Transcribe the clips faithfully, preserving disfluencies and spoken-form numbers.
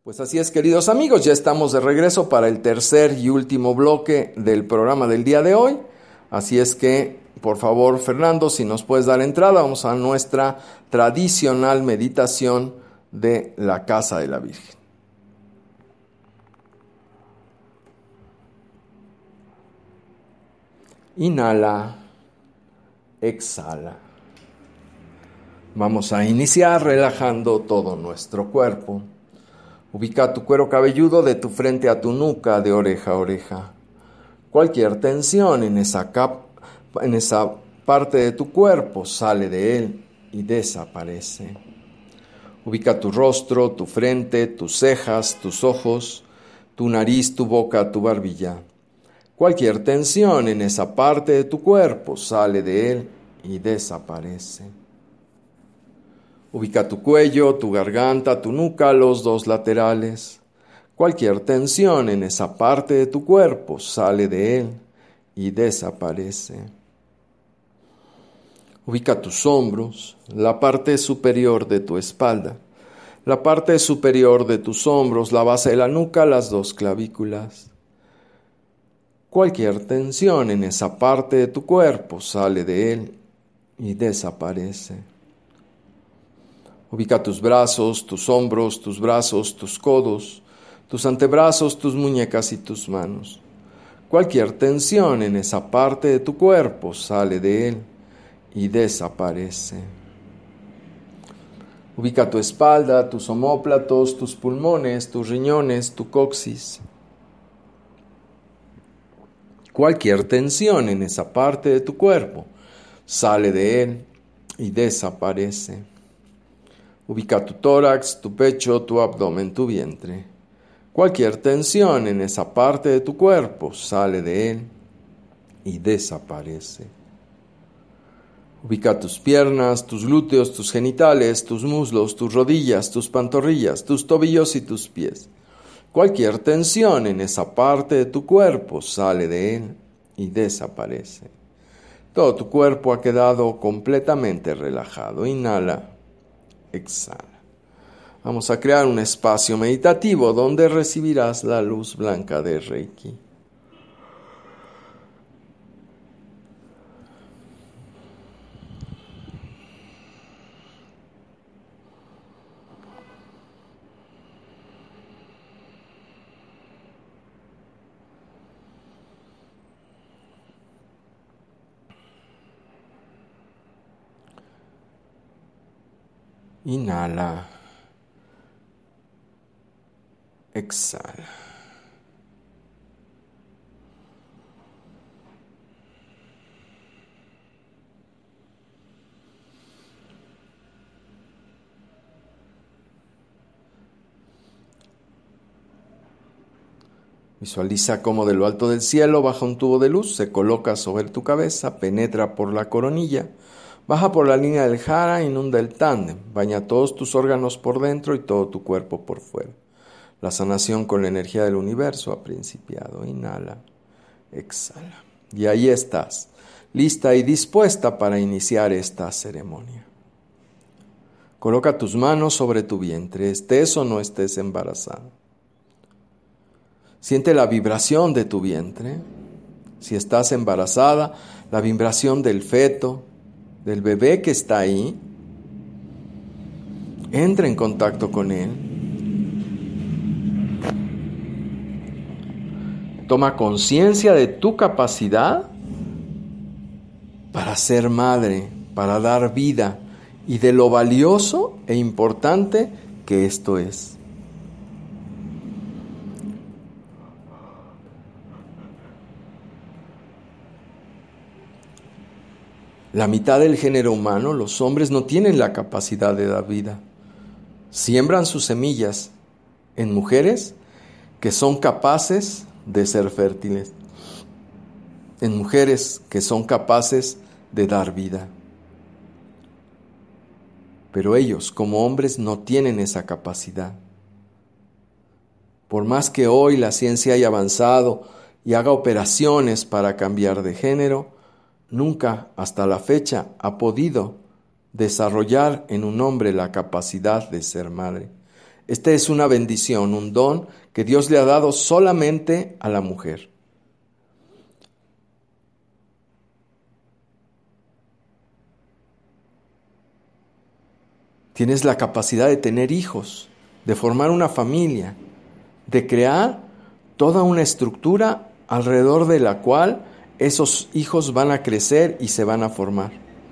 Pues así es, queridos amigos, ya estamos de regreso para el tercer y último bloque del programa del día de hoy. Así es que, por favor, Fernando, si nos puedes dar entrada, vamos a nuestra tradicional meditación de la Casa de la Virgen. Inhala, exhala. Vamos a iniciar relajando todo nuestro cuerpo. Ubica tu cuero cabelludo de tu frente a tu nuca, de oreja a oreja. Cualquier tensión en esa, cap- en esa parte de tu cuerpo sale de él y desaparece. Ubica tu rostro, tu frente, tus cejas, tus ojos, tu nariz, tu boca, tu barbilla. Cualquier tensión en esa parte de tu cuerpo sale de él y desaparece. Ubica tu cuello, tu garganta, tu nuca, los dos laterales. Cualquier tensión en esa parte de tu cuerpo sale de él y desaparece. Ubica tus hombros, la parte superior de tu espalda, la parte superior de tus hombros, la base de la nuca, las dos clavículas. Cualquier tensión en esa parte de tu cuerpo sale de él y desaparece. Ubica tus brazos, tus hombros, tus brazos, tus codos, tus antebrazos, tus muñecas y tus manos. Cualquier tensión en esa parte de tu cuerpo sale de él y desaparece. Ubica tu espalda, tus omóplatos, tus pulmones, tus riñones, tu coxis. Cualquier tensión en esa parte de tu cuerpo sale de él y desaparece. Ubica tu tórax, tu pecho, tu abdomen, tu vientre. Cualquier tensión en esa parte de tu cuerpo sale de él y desaparece. Ubica tus piernas, tus glúteos, tus genitales, tus muslos, tus rodillas, tus pantorrillas, tus tobillos y tus pies. Cualquier tensión en esa parte de tu cuerpo sale de él y desaparece. Todo tu cuerpo ha quedado completamente relajado. Inhala. Exhala. Vamos a crear un espacio meditativo donde recibirás la luz blanca de Reiki. Inhala. Exhala. Visualiza cómo de lo alto del cielo baja un tubo de luz, se coloca sobre tu cabeza, penetra por la coronilla, baja por la línea del jara, inunda el tándem, baña todos tus órganos por dentro y todo tu cuerpo por fuera. La sanación con la energía del universo ha principiado. Inhala, exhala. Y ahí estás, lista y dispuesta para iniciar esta ceremonia. Coloca tus manos sobre tu vientre, estés o no estés embarazada. Siente la vibración de tu vientre. Si estás embarazada, la vibración del feto, del bebé que está ahí. Entra en contacto con él. Toma conciencia de tu capacidad para ser madre, para dar vida y de lo valioso e importante que esto es. La mitad del género humano, los hombres, no tienen la capacidad de dar vida. Siembran sus semillas en mujeres que son capaces de ser fértiles, en mujeres que son capaces de dar vida. Pero ellos, como hombres, no tienen esa capacidad. Por más que hoy la ciencia haya avanzado y haga operaciones para cambiar de género, nunca hasta la fecha ha podido desarrollar en un hombre la capacidad de ser madre. Esta es una bendición, un don que Dios le ha dado solamente a la mujer. Tienes la capacidad de tener hijos, de formar una familia, de crear toda una estructura alrededor de la cual esos hijos van a crecer y se van a formar.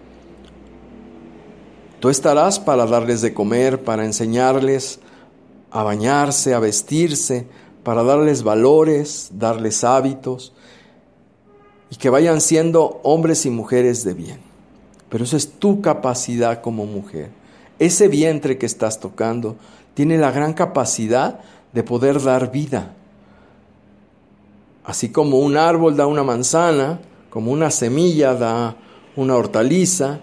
Tú estarás para darles de comer, para enseñarles a bañarse, a vestirse, para darles valores, darles hábitos y que vayan siendo hombres y mujeres de bien. Pero eso es tu capacidad como mujer. Ese vientre que estás tocando tiene la gran capacidad de poder dar vida. Así como un árbol da una manzana, como una semilla da una hortaliza,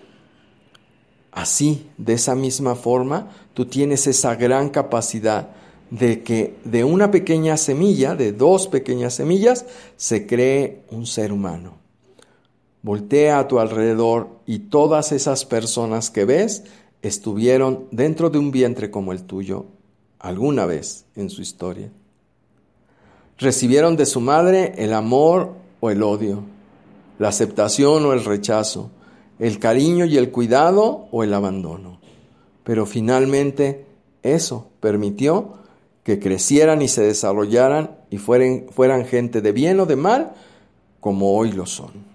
así, de esa misma forma, tú tienes esa gran capacidad de que de una pequeña semilla, de dos pequeñas semillas, se cree un ser humano. Voltea a tu alrededor y todas esas personas que ves estuvieron dentro de un vientre como el tuyo alguna vez en su historia. Recibieron de su madre el amor o el odio, la aceptación o el rechazo, el cariño y el cuidado o el abandono. Pero finalmente eso permitió que crecieran y se desarrollaran y fueran, fueran gente de bien o de mal, como hoy lo son.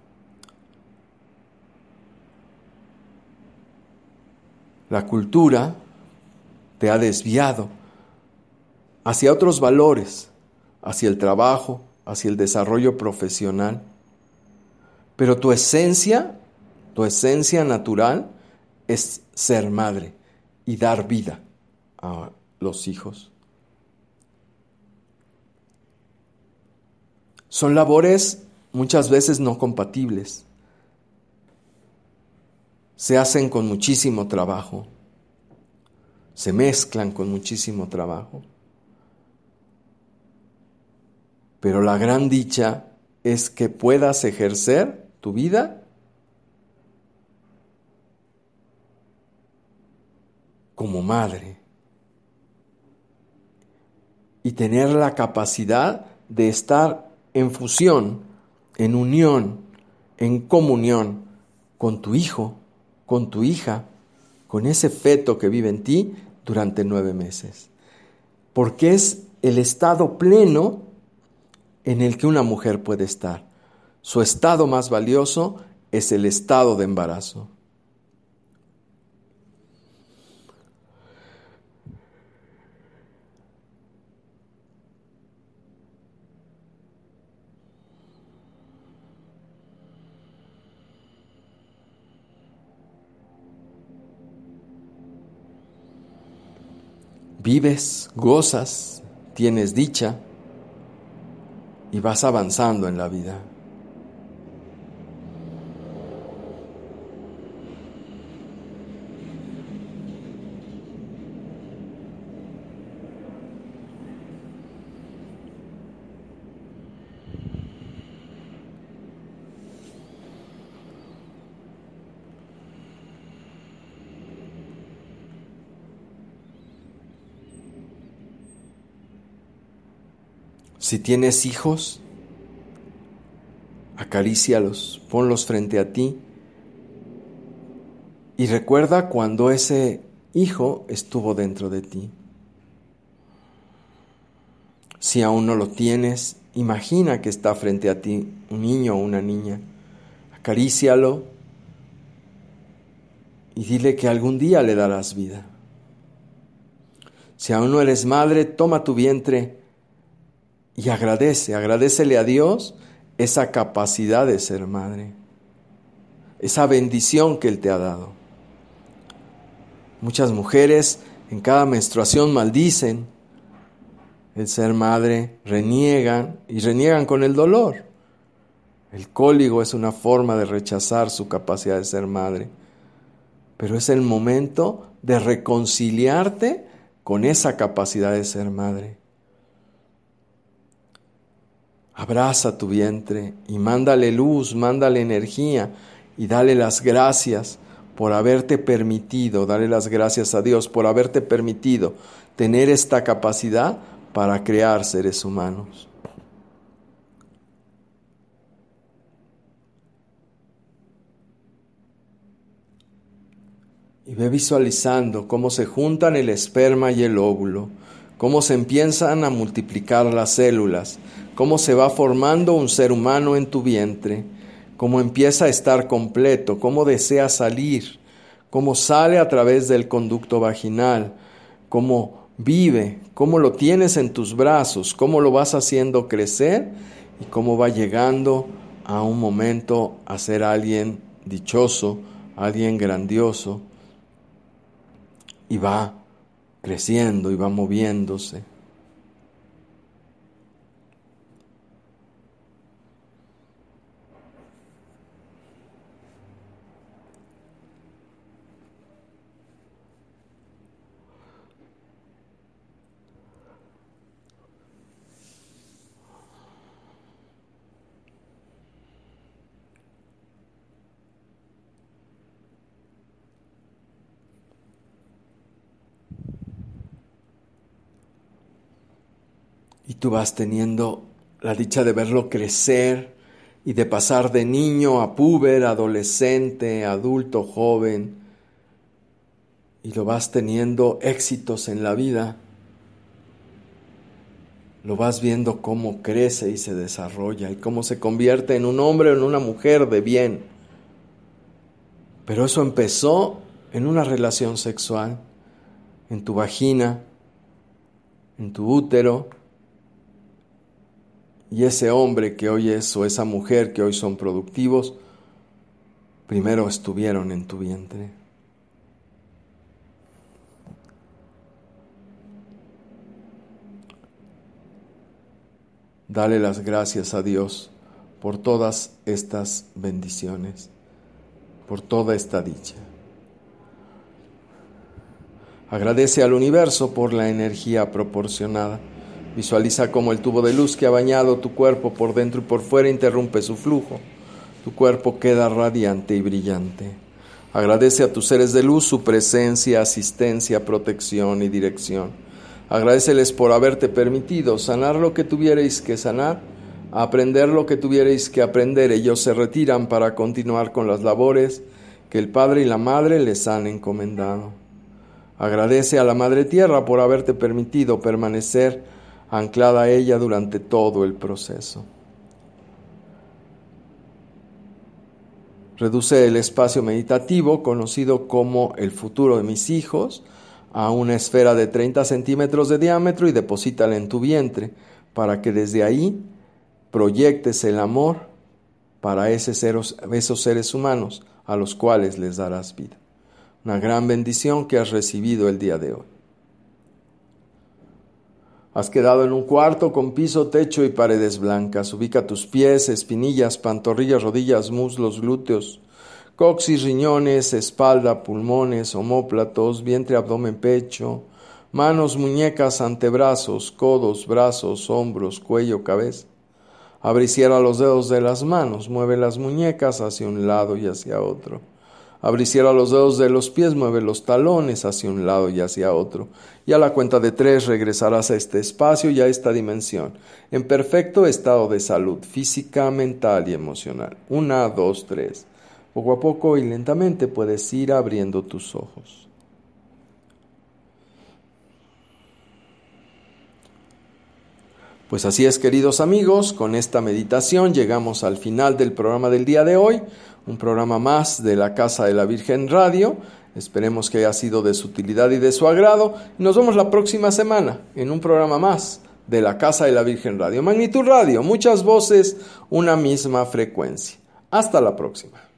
La cultura te ha desviado hacia otros valores, hacia el trabajo, hacia el desarrollo profesional. Pero tu esencia, tu esencia natural es ser madre y dar vida a los hijos. Son labores muchas veces no compatibles. Se hacen con muchísimo trabajo, se mezclan con muchísimo trabajo. Pero la gran dicha es que puedas ejercer tu vida como madre y tener la capacidad de estar en fusión, en unión, en comunión con tu hijo, con tu hija, con ese feto que vive en ti durante nueve meses. Porque es el estado pleno en el que una mujer puede estar. Su estado más valioso es el estado de embarazo. Vives, gozas, tienes dicha y vas avanzando en la vida. Si tienes hijos, acarícialos, ponlos frente a ti y recuerda cuando ese hijo estuvo dentro de ti. Si aún no lo tienes, imagina que está frente a ti un niño o una niña. Acarícialo y dile que algún día le darás vida. Si aún no eres madre, toma tu vientre y agradece, agradécele a Dios esa capacidad de ser madre, esa bendición que Él te ha dado. Muchas mujeres en cada menstruación maldicen el ser madre, reniegan y reniegan con el dolor. El cólico es una forma de rechazar su capacidad de ser madre, pero es el momento de reconciliarte con esa capacidad de ser madre. Abraza tu vientre y mándale luz, mándale energía y dale las gracias por haberte permitido, dale las gracias a Dios por haberte permitido tener esta capacidad para crear seres humanos. Y ve visualizando cómo se juntan el esperma y el óvulo, cómo se empiezan a multiplicar las células, cómo se va formando un ser humano en tu vientre, cómo empieza a estar completo, cómo desea salir, cómo sale a través del conducto vaginal, cómo vive, cómo lo tienes en tus brazos, cómo lo vas haciendo crecer y cómo va llegando a un momento a ser alguien dichoso, alguien grandioso, y va creciendo y va moviéndose. Y tú vas teniendo la dicha de verlo crecer y de pasar de niño a púber, adolescente, adulto, joven. Y lo vas teniendo éxitos en la vida. Lo vas viendo cómo crece y se desarrolla y cómo se convierte en un hombre o en una mujer de bien. Pero eso empezó en una relación sexual, en tu vagina, en tu útero. Y ese hombre que hoy es o esa mujer que hoy son productivos, primero estuvieron en tu vientre. Dale las gracias a Dios por todas estas bendiciones, por toda esta dicha. Agradece al universo por la energía proporcionada. Visualiza cómo el tubo de luz que ha bañado tu cuerpo por dentro y por fuera interrumpe su flujo. Tu cuerpo queda radiante y brillante. Agradece a tus seres de luz su presencia, asistencia, protección y dirección. Agradeceles por haberte permitido sanar lo que tuvierais que sanar, aprender lo que tuvierais que aprender. Ellos se retiran para continuar con las labores que el Padre y la Madre les han encomendado. Agradece a la Madre Tierra por haberte permitido permanecer anclada a ella durante todo el proceso. Reduce el espacio meditativo, conocido como el futuro de mis hijos, a una esfera de treinta centímetros de diámetro y deposítala en tu vientre para que desde ahí proyectes el amor para ese seros, esos seres humanos a los cuales les darás vida. Una gran bendición que has recibido el día de hoy. Has quedado en un cuarto con piso, techo y paredes blancas. Ubica tus pies, espinillas, pantorrillas, rodillas, muslos, glúteos, coxis, riñones, espalda, pulmones, omóplatos, vientre, abdomen, pecho, manos, muñecas, antebrazos, codos, brazos, hombros, cuello, cabeza. Abre y cierra los dedos de las manos. Mueve las muñecas hacia un lado y hacia otro. Abre y cierra los dedos de los pies, mueve los talones hacia un lado y hacia otro. Y a la cuenta de tres regresarás a este espacio y a esta dimensión, en perfecto estado de salud física, mental y emocional. Una, dos, tres. Poco a poco y lentamente puedes ir abriendo tus ojos. Pues así es, queridos amigos, con esta meditación llegamos al final del programa del día de hoy. Un programa más de la Casa de la Virgen Radio. Esperemos que haya sido de su utilidad y de su agrado. Y nos vemos la próxima semana en un programa más de la Casa de la Virgen Radio. Magnitud Radio, muchas voces, una misma frecuencia. Hasta la próxima.